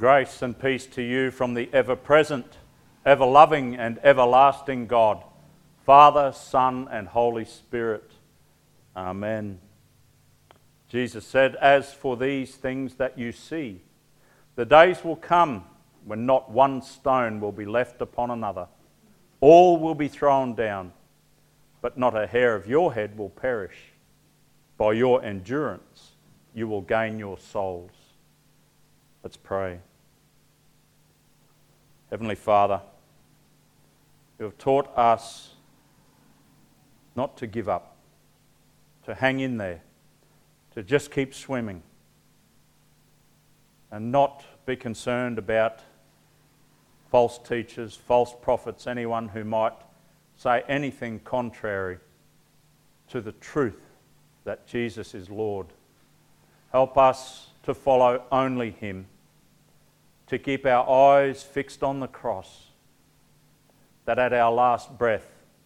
Grace and peace to you from the ever-present, ever-loving and everlasting God, Father, Son and Holy Spirit. Amen. Jesus said, "As for these things that you see, the days will come when not one stone will be left upon another. All will be thrown down, but not a hair of your head will perish. By your endurance you will gain your souls." Let's pray. Heavenly Father, you have taught us not to give up, to hang in there, to just keep swimming, and not be concerned about false teachers, false prophets, anyone who might say anything contrary to the truth that Jesus is Lord. Help us to follow only Him, to keep our eyes fixed on the cross, that at our last breath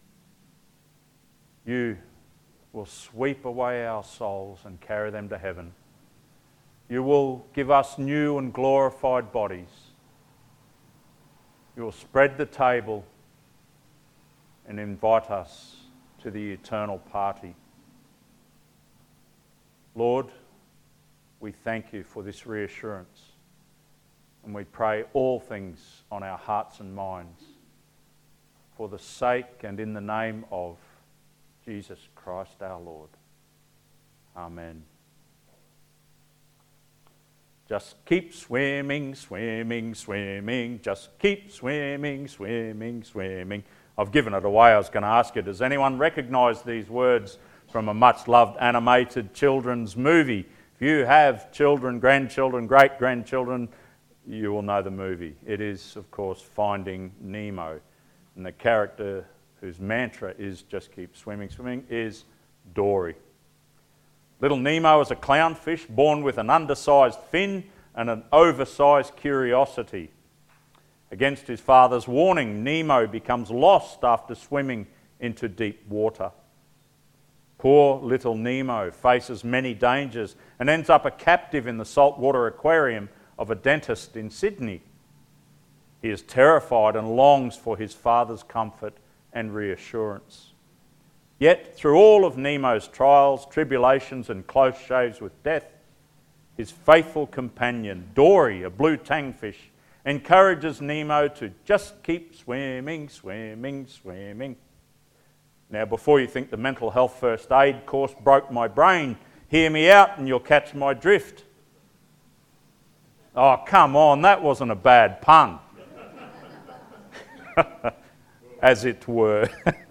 you will sweep away our souls and carry them to heaven. You will give us new and glorified bodies. You will spread the table and invite us to the eternal party. Lord, we thank you for this reassurance, and we pray all things on our hearts and minds for the sake and in the name of Jesus Christ our Lord. Amen. Just keep swimming, swimming, swimming. Just keep swimming, swimming, swimming. I've given it away. I was going to ask you, does anyone recognise these words from a much-loved animated children's movie? If you have children, grandchildren, great-grandchildren, you will know the movie. It is, of course, Finding Nemo. And the character whose mantra is just keep swimming, swimming, is Dory. Little Nemo is a clownfish born with an undersized fin and an oversized curiosity. Against his father's warning, Nemo becomes lost after swimming into deep water. Poor little Nemo faces many dangers and ends up a captive in the saltwater aquarium of a dentist in Sydney. He is terrified and longs for his father's comfort and reassurance. Yet, through all of Nemo's trials, tribulations and close shaves with death, his faithful companion, Dory, a blue tangfish, encourages Nemo to just keep swimming, swimming, swimming. Now, before you think the mental health first aid course broke my brain, hear me out and you'll catch my drift. Oh, come on, that wasn't a bad pun. As it were.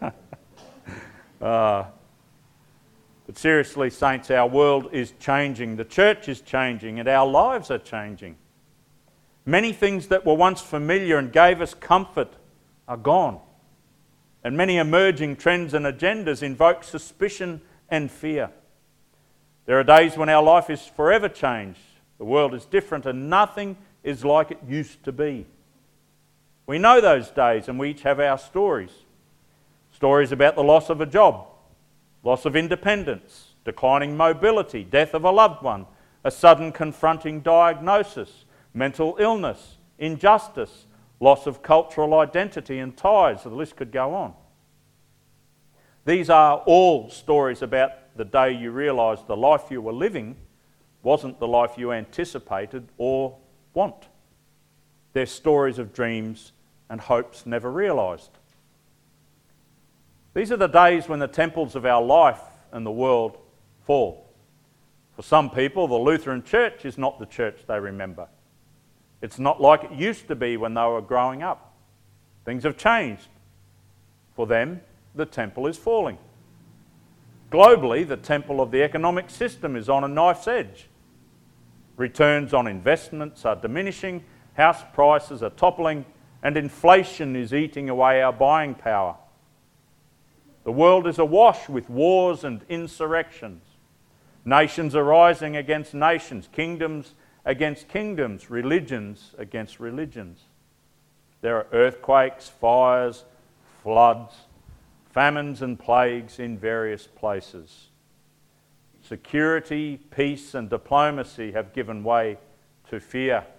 But seriously, saints, our world is changing, the church is changing, and our lives are changing. Many things that were once familiar and gave us comfort are gone. And many emerging trends and agendas invoke suspicion and fear. There are days when our life is forever changed. The world is different and nothing is like it used to be. We know those days and we each have our stories. Stories about the loss of a job, loss of independence, declining mobility, death of a loved one, a sudden confronting diagnosis, mental illness, injustice, loss of cultural identity and ties. The list could go on. These are all stories about the day you realised the life you were living wasn't the life you anticipated or want. They're stories of dreams and hopes never realised. These are the days when the temples of our life and the world fall. For some people, the Lutheran Church is not the church they remember. It's not like it used to be when they were growing up. Things have changed. For them, the temple is falling. Globally, the temple of the economic system is on a knife's edge. Returns on investments are diminishing, house prices are toppling, and inflation is eating away our buying power. The world is awash with wars and insurrections. Nations are rising against nations, kingdoms against kingdoms, religions against religions. There are earthquakes, fires, floods, famines and plagues in various places. Security, peace and diplomacy have given way to fear,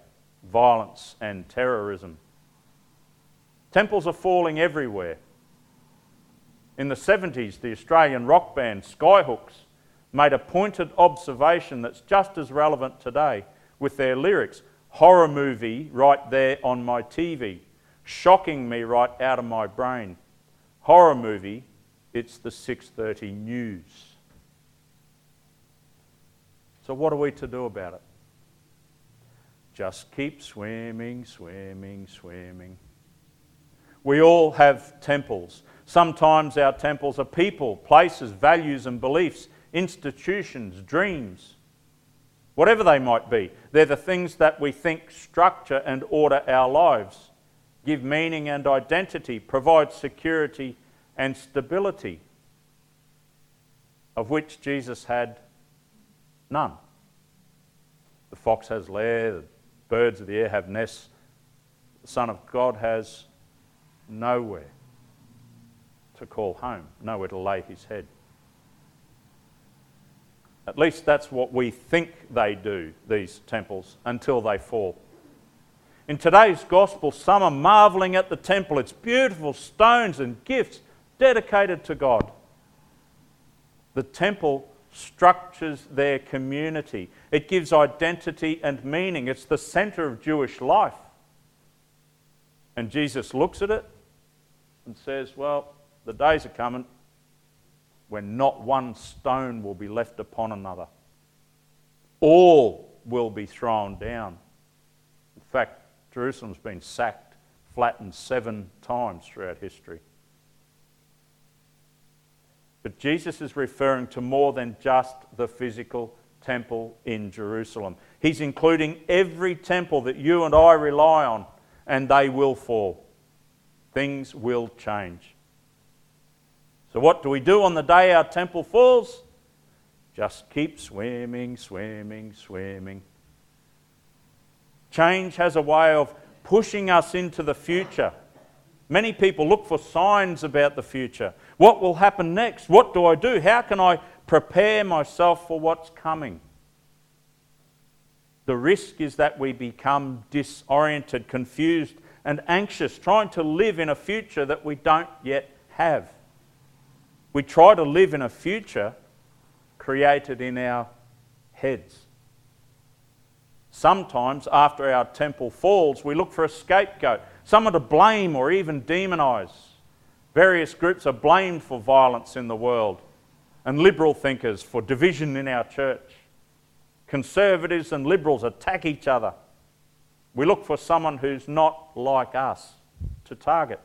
violence and terrorism. Temples are falling everywhere. In the 70s, the Australian rock band Skyhooks made a pointed observation that's just as relevant today with their lyrics. Horror movie right there on my TV, shocking me right out of my brain. Horror movie, it's the 6:30 news. So what are we to do about it? Just keep swimming, swimming, swimming. We all have temples. Sometimes our temples are people, places, values and beliefs, institutions, dreams, whatever they might be. They're the things that we think structure and order our lives, give meaning and identity, provide security and stability, of which Jesus had none. The fox has lair, the birds of the air have nests. The Son of God has nowhere to call home, nowhere to lay his head. At least that's what we think they do, these temples, until they fall. In today's gospel, some are marvelling at the temple, its beautiful stones and gifts dedicated to God. The temple structures their community. It gives identity and meaning. It's the centre of Jewish life. And Jesus looks at it and says, well, the days are coming when not one stone will be left upon another. All will be thrown down. In fact, Jerusalem's been sacked, flattened 7 times throughout history. But Jesus is referring to more than just the physical temple in Jerusalem. He's including every temple that you and I rely on, and they will fall. Things will change. So what do we do on the day our temple falls? Just keep swimming, swimming, swimming. Change has a way of pushing us into the future. Many people look for signs about the future. What will happen next? What do I do? How can I prepare myself for what's coming? The risk is that we become disoriented, confused and anxious, trying to live in a future that we don't yet have. We try to live in a future created in our heads. Sometimes after our temple falls, we look for a scapegoat, someone to blame or even demonise. Various groups are blamed for violence in the world, and liberal thinkers for division in our church. Conservatives and liberals attack each other. We look for someone who's not like us to target.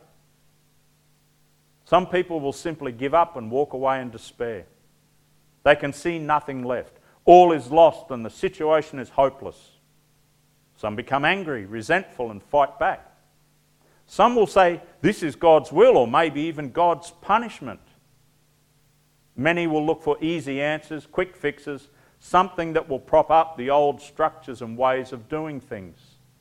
Some people will simply give up and walk away in despair. They can see nothing left. All is lost and the situation is hopeless. Some become angry, resentful and fight back. Some will say this is God's will or maybe even God's punishment. Many will look for easy answers, quick fixes, something that will prop up the old structures and ways of doing things.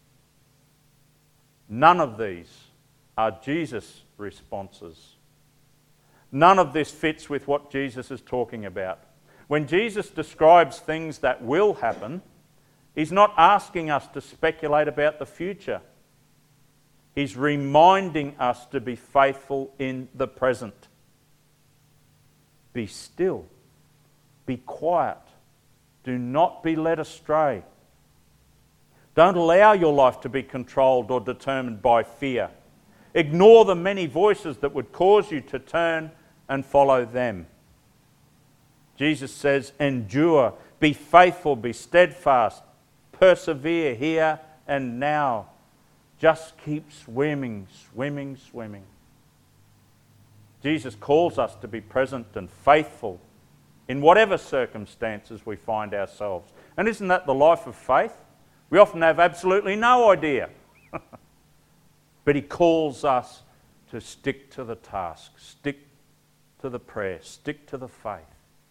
None of these are Jesus' responses. None of this fits with what Jesus is talking about. When Jesus describes things that will happen, he's not asking us to speculate about the future. He's reminding us to be faithful in the present. Be still. Be quiet. Do not be led astray. Don't allow your life to be controlled or determined by fear. Ignore the many voices that would cause you to turn and follow them. Jesus says, endure, be faithful, be steadfast, persevere here and now. Just keep swimming, swimming, swimming. Jesus calls us to be present and faithful in whatever circumstances we find ourselves. And isn't that the life of faith? We often have absolutely no idea. But he calls us to stick to the task, stick to the prayer, stick to the faith.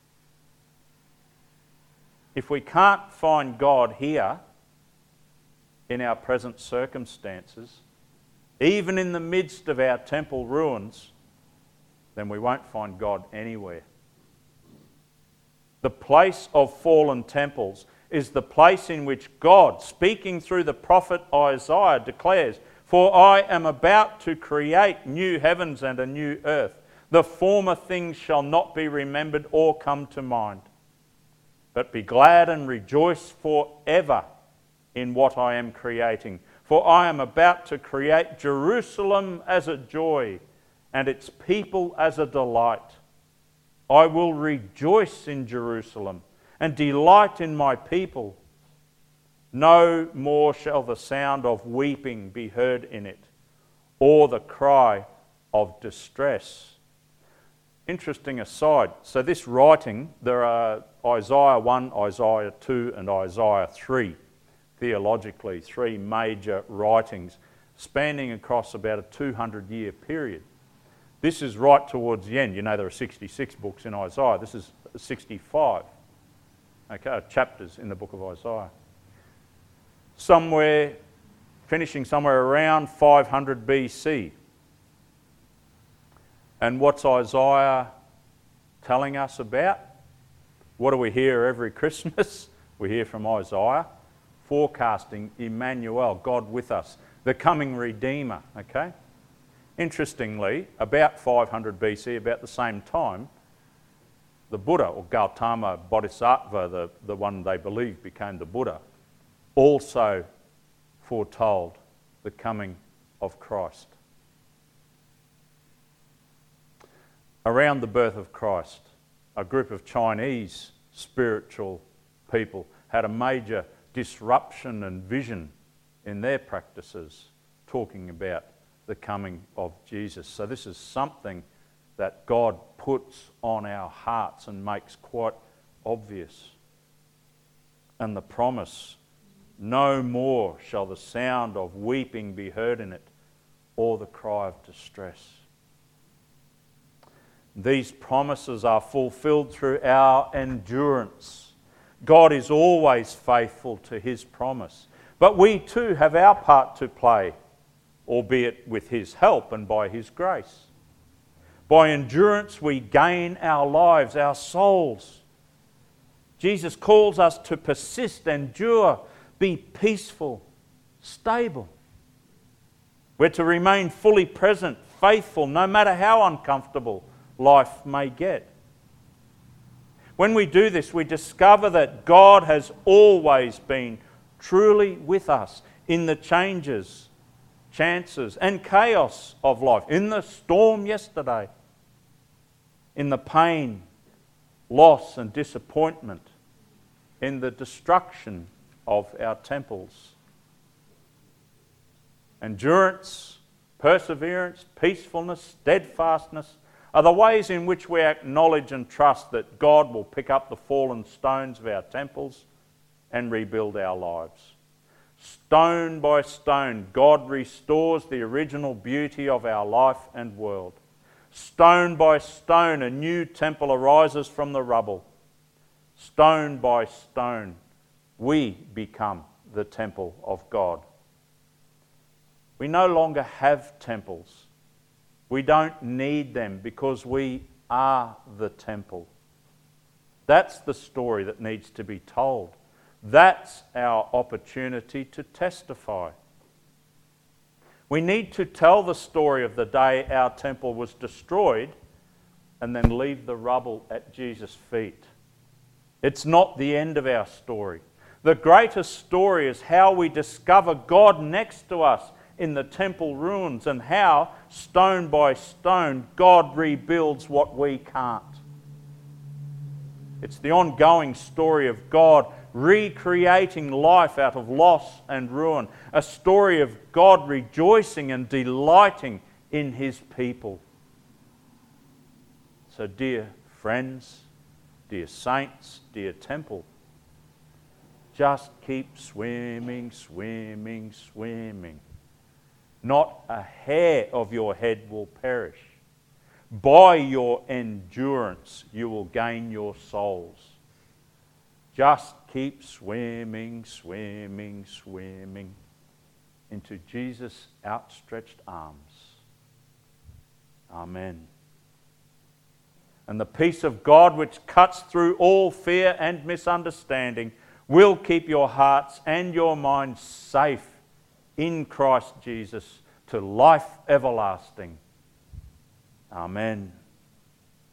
If we can't find God here in our present circumstances, even in the midst of our temple ruins, then we won't find God anywhere. The place of fallen temples is the place in which God, speaking through the prophet Isaiah, declares, "For I am about to create new heavens and a new earth. The former things shall not be remembered or come to mind. But be glad and rejoice forever in what I am creating. For I am about to create Jerusalem as a joy and its people as a delight. I will rejoice in Jerusalem and delight in my people. No more shall the sound of weeping be heard in it, or the cry of distress." Interesting aside. So this writing, there are Isaiah 1, Isaiah 2 and Isaiah 3, theologically, three major writings spanning across about a 200-year period. This is right towards the end. You know there are 66 books in Isaiah. This is 65 chapters in the book of Isaiah. Finishing somewhere around 500 BC. And what's Isaiah telling us about? What do we hear every Christmas? We hear from Isaiah, forecasting Emmanuel, God with us, the coming Redeemer, okay? Interestingly, about 500 BC, about the same time, the Buddha, or Gautama Bodhisattva, the one they believe became the Buddha, also foretold the coming of Christ. Around the birth of Christ, a group of Chinese spiritual people had a major disruption and vision in their practices, talking about the coming of Jesus. So this is something that God puts on our hearts and makes quite obvious. And the promise, no more shall the sound of weeping be heard in it, or the cry of distress. These promises are fulfilled through our endurance. God is always faithful to his promise. But we too have our part to play, albeit with his help and by his grace. By endurance we gain our lives, our souls. Jesus calls us to persist, endure, be peaceful, stable. We're to remain fully present, faithful, no matter how uncomfortable life may get. When we do this, we discover that God has always been truly with us in the changes, chances and chaos of life, in the storm yesterday, in the pain, loss and disappointment, in the destruction of our temples. Endurance, perseverance, peacefulness, steadfastness are the ways in which we acknowledge and trust that God will pick up the fallen stones of our temples and rebuild our lives. Stone by stone, God restores the original beauty of our life and world. Stone by stone, a new temple arises from the rubble. Stone by stone, we become the temple of God. We no longer have temples. We don't need them because we are the temple. That's the story that needs to be told. That's our opportunity to testify. We need to tell the story of the day our temple was destroyed and then leave the rubble at Jesus' feet. It's not the end of our story. The greatest story is how we discover God next to us in the temple ruins and how, stone by stone, God rebuilds what we can't. It's the ongoing story of God recreating life out of loss and ruin, a story of God rejoicing and delighting in his people. So dear friends, dear saints, dear temple, just keep swimming, swimming, swimming. Not a hair of your head will perish. By your endurance you will gain your souls. Just keep swimming, swimming, swimming into Jesus' outstretched arms. Amen. And the peace of God, which cuts through all fear and misunderstanding, will keep your hearts and your minds safe in Christ Jesus to life everlasting. Amen.